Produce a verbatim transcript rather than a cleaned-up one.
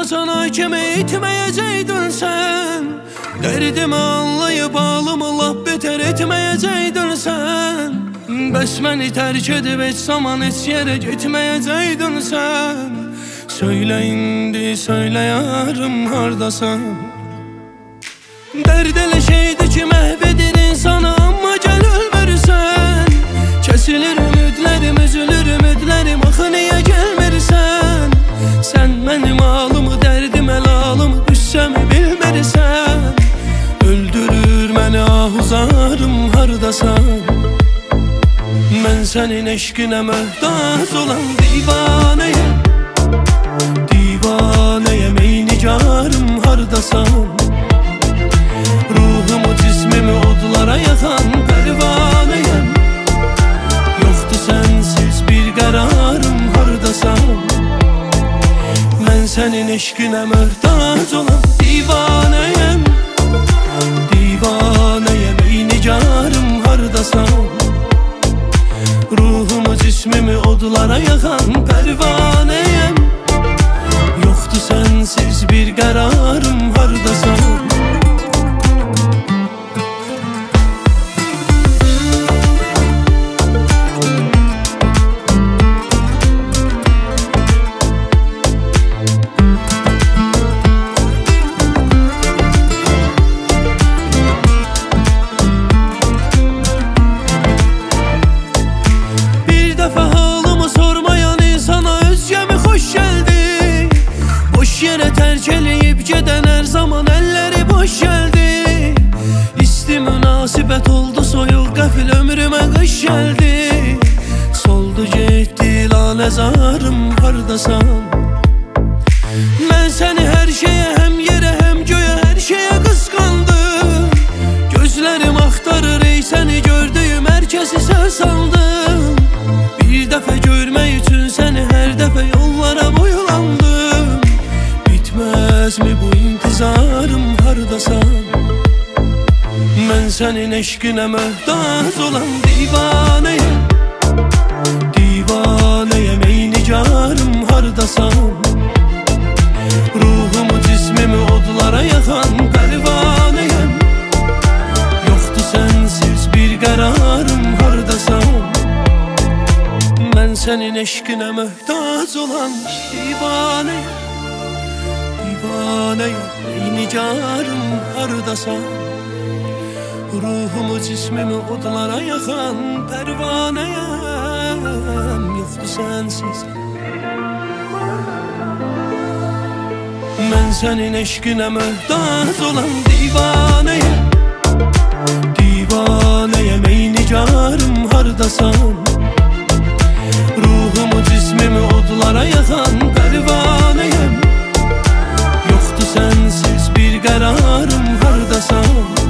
sana kimi etməyəcəkdin sən. Dərdimi anlayıb halımı lap betər etməyəcəkdin sən. Bəs məni tərk edib heç zaman heç yerə getməyəcəkdin sən. Söylə indi, söylə yarım hardasan. Dərd elə şeydir ki məhv edir insanı, amma gəl ölmürsən. Kəsilir ümidlərim, üzülür ümidlərim, axı niyə gəlmirsən? Sən mənim halımı, dərdim əlalımı, düşsəmi bilmirsən? Öldürür məni ahuzarım hardasan. Mən sənin eşqinə möhtac olan divanəyəm. Divanəyəm ey nigarım hardasan. Ruhumu cismimi odlara yaxan pərvanəyəm. Yoxdur sənsiz bir qərarım hardasan. Mən sənin eşqinə möhtac olan divanəyəm. Divanəyəm ey nigarım hardasan. Ruhumu cismimi odlara yaxan pərvanəyəm. Yoxdur sənsiz bir qərarım hardasan. Terk eləyib gedən hər zaman əlləri boş gəldi. İsti münasibət oldu soyuq qəfil ömrümə qış gəldi. Soldu getdi laləzarım hardasan. Mən səni hər şeyə, həm yerə, həm göyə, hər şeyə qısqandım. Gözlərim axtarır ey səni gördüyüm hər kəsi sən saldım. Bir dəfə görmək üçün səni hər dəfə yollara boylandım. Bitməzmi bu intizarım hardasan? Mən sənin eşqinə möhtac olan divanəyəm. Divanəyəm ey nigarım hardasan. Ruhumu cismimi odlara yaxan pərvanəyəm. Yoxdur sənsiz bir qərarım hardasan. Mən sənin eşqinə möhtac olan divanəyəm. Divanəyəm ey nigarım hardasan. Ruhumu cismimi odlara yaxan pərvanəyəm. Yoxdur sənsiz. Mən sənin eşqinə möhtac olan divanəyəm. Divanəyəm ey nigarım hardasan. Ruhumu cismimi odlara yaxan pərvanəyəm. Yoxdur sənsiz bir qərarım hardasan.